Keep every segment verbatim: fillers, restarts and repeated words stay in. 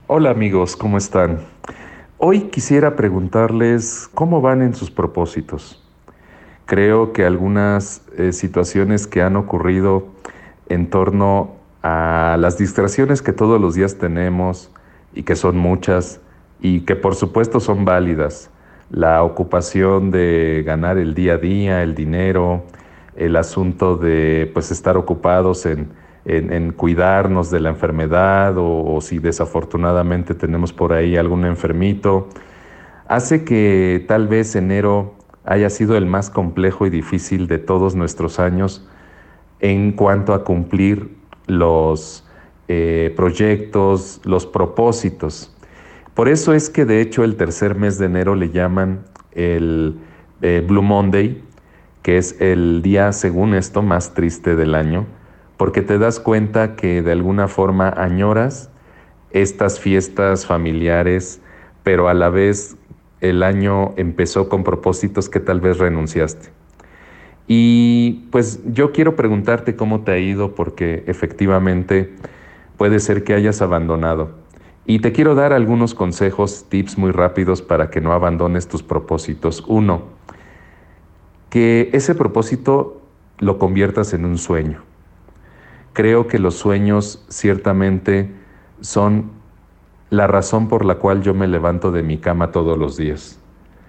Hola amigos, ¿cómo están? Hoy quisiera preguntarles cómo van en sus propósitos. Creo que algunas eh, situaciones que han ocurrido en torno a las distracciones que todos los días tenemos y que son muchas y que por supuesto son válidas. La ocupación de ganar el día a día, el dinero, el asunto de pues estar ocupados en, en- en cuidarnos de la enfermedad o, o si desafortunadamente tenemos por ahí algún enfermito, hace que tal vez enero haya sido el más complejo y difícil de todos nuestros años en cuanto a cumplir los eh, proyectos, los propósitos. Por eso es que de hecho el tercer mes de enero le llaman el eh, Blue Monday, que es el día, según esto, más triste del año, porque te das cuenta que de alguna forma añoras estas fiestas familiares, pero a la vez el año empezó con propósitos que tal vez renunciaste. Y pues yo quiero preguntarte cómo te ha ido porque efectivamente puede ser que hayas abandonado. Y te quiero dar algunos consejos, tips muy rápidos para que no abandones tus propósitos. Uno, que ese propósito lo conviertas en un sueño. Creo que los sueños ciertamente son la razón por la cual yo me levanto de mi cama todos los días.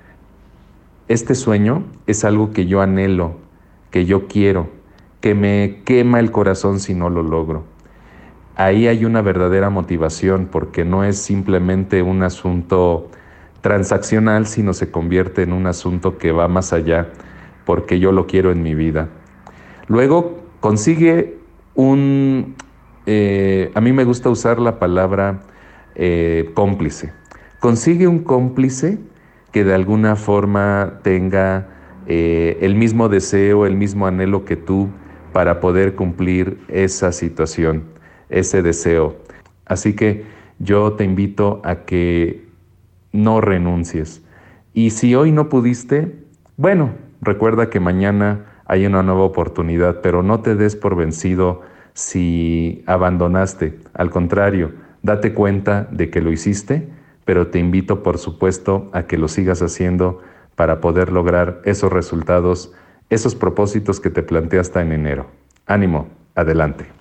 Este sueño es algo que yo anhelo, que yo quiero, que me quema el corazón si no lo logro. Ahí hay una verdadera motivación porque no es simplemente un asunto transaccional, sino se convierte en un asunto que va más allá porque yo lo quiero en mi vida. Luego consigue un, eh, a mí me gusta usar la palabra eh, cómplice. Consigue un cómplice que de alguna forma tenga eh, el mismo deseo, el mismo anhelo que tú para poder cumplir esa situación, ese deseo. Así que yo te invito a que no renuncies. Y si hoy no pudiste, bueno, recuerda que mañana hay una nueva oportunidad, pero no te des por vencido si abandonaste. Al contrario, date cuenta de que lo hiciste, pero te invito, por supuesto, a que lo sigas haciendo para poder lograr esos resultados, esos propósitos que te planteaste en enero. Ánimo, adelante.